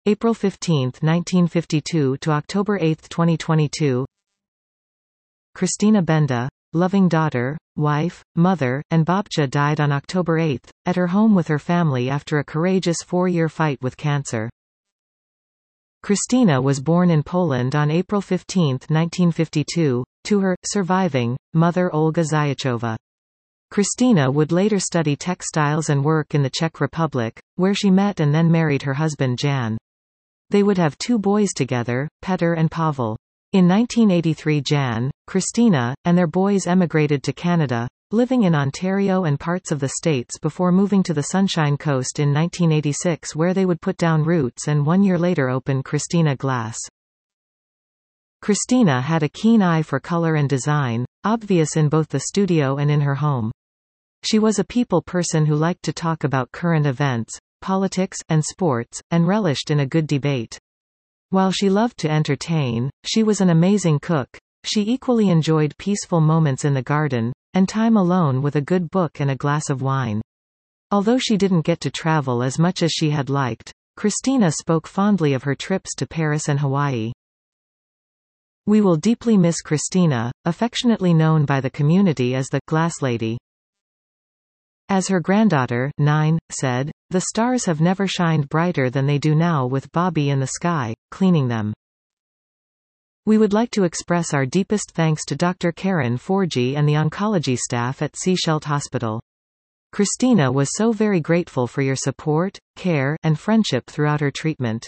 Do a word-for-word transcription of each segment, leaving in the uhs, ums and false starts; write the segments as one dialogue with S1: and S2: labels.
S1: April fifteenth, nineteen fifty-two to October eighth, twenty twenty-two. Christina Benda, loving daughter, wife, mother, and Babcia died on October eighth, at her home with her family after a courageous four-year fight with cancer. Christina was born in Poland on April fifteenth, nineteen fifty-two, to her surviving mother Olga Zayachova. Christina would later study textiles and work in the Czech Republic, where she met and then married her husband Jan. They would have two boys together, Petr and Pavel. In nineteen eighty-three Jan, Christina, and their boys emigrated to Canada, living in Ontario and parts of the States before moving to the Sunshine Coast in nineteen eighty-six, where they would put down roots and one year later open Christina Glass. Christina had a keen eye for color and design, obvious in both the studio and in her home. She was a people person who liked to talk about current events, politics, and sports, and relished in a good debate. While she loved to entertain, she was an amazing cook. She equally enjoyed peaceful moments in the garden, and time alone with a good book and a glass of wine. Although she didn't get to travel as much as she had liked, Christina spoke fondly of her trips to Paris and Hawaii. We will deeply miss Christina, affectionately known by the community as the Glass Lady. As her granddaughter, nine, said, "The stars have never shined brighter than they do now with Bobby in the sky, cleaning them." We would like to express our deepest thanks to Doctor Karen Forgy and the oncology staff at Sechelt Hospital. Christina was so very grateful for your support, care, and friendship throughout her treatment.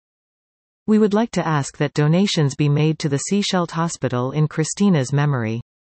S1: We would like to ask that donations be made to the Sechelt Hospital in Christina's memory.